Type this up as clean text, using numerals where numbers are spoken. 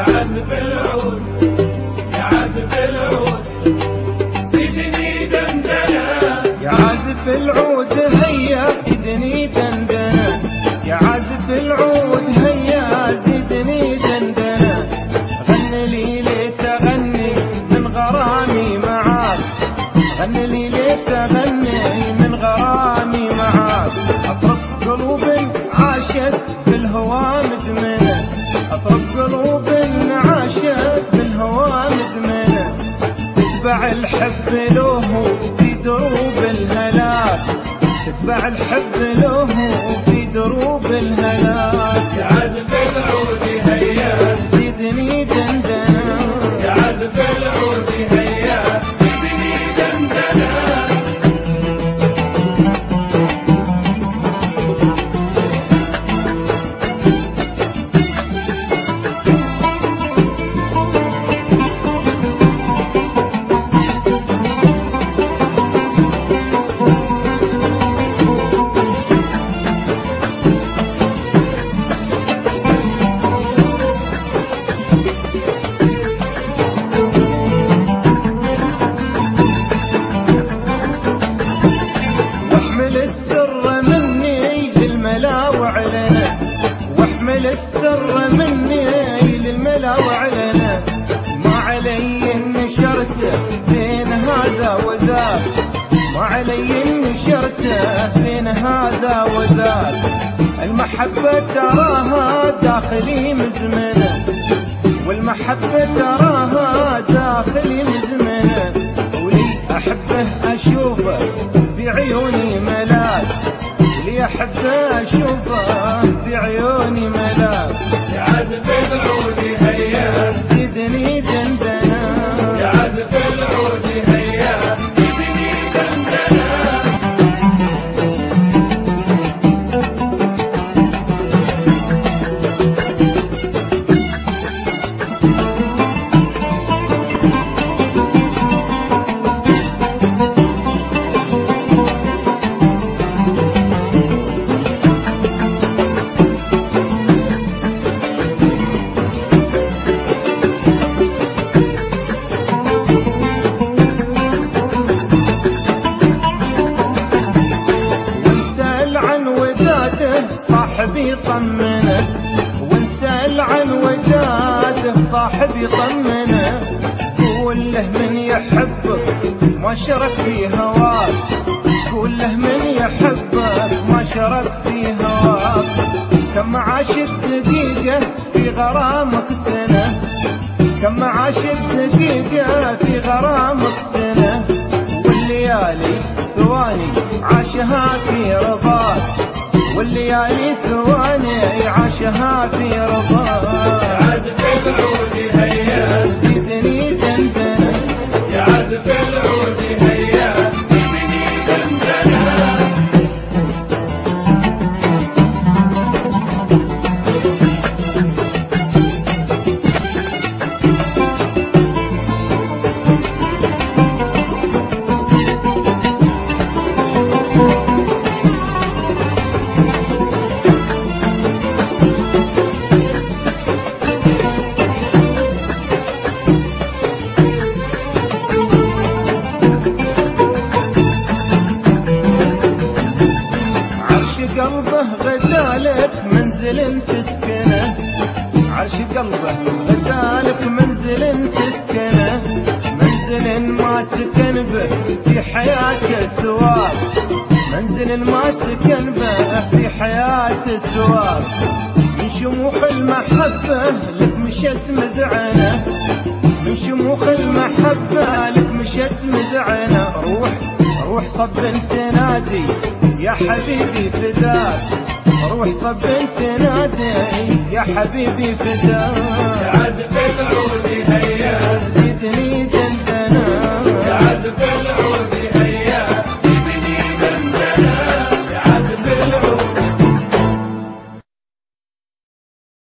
يا عازف العود يا عازف العود زيدني دندنة يا عازف العود هيا زيدني دندنة يا عازف العود هيا زيدني دندنة غني لي ليت أغني من غرامي معاك غني لي ليت أغني من غرامي معاك أطرب قلوب عاشت بالهوى مدمنة أطرب قلوب عاشت بالهوى مدمنة تتبع الحب له في دروب الهلاك تتبع الحب له في دروب الهلاك يا عازف العود هيا زيدني دندنة يا عازف العود هيا زيدني دندنة واحمل السر مني للملا وعلنا ما علي نشرته بين هذا وذاك ما علي نشرته بين هذا وذاك المحبة تراها داخلي مزمنة والمحبة تراها داخلي مزمنة ولي أحبه أشوفه في عيوني ملاك ولي أحبه أشوفه في عيوني ملاك يا عازف العود هيا زيدني دندنة يا عازف العود هيا زيدني دندنة صاحبي طمنه ونسأل عن وداده صاحبي طمنه قول له من يحبك ما شرك في هواك قول له من يحبك ما شرك في هواك كم عاشت دقيقة في غرامك سنة كم عاشت دقيقة في غرامك سنة والليالي ثواني عاشها في رضاك والليالي ثواني عاشها في رضاك يا عازف العود هيا زيدني دندنة يا عازف العود هيا زيدني دندنة قلبه غدالك منزل تسكنه عرش قلبه غدالك منزل تسكنه منزل ما سكن به في حياته سواك منزل ما سكن به في حياته سواك من شموخ المحبة لك مشت مذعنة من شموخ المحبة لك مشت مذعنة روح صب تنادي يا حبيبي فداك روح صب تنادي يا حبيبي فداك